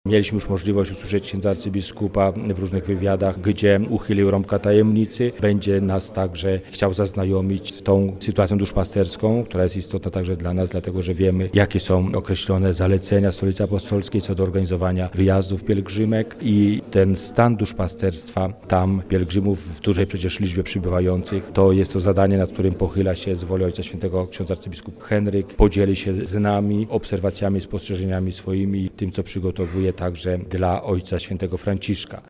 Mieliśmy już możliwość usłyszeć księdza arcybiskupa w różnych wywiadach, gdzie uchylił rąbka tajemnicy. Będzie nas także chciał zaznajomić z tą sytuacją duszpasterską, która jest istotna także dla nas, dlatego że wiemy, jakie są określone zalecenia Stolicy Apostolskiej co do organizowania wyjazdów pielgrzymek i ten stan duszpasterstwa tam pielgrzymów w dużej przecież liczbie przybywających, to jest to zadanie, nad którym pochyla się z woli Ojca Świętego ksiądz arcybiskup Henryk. Podzieli się z nami obserwacjami, spostrzeżeniami swoimi i tym, co przygotowuje także dla Ojca Świętego Franciszka.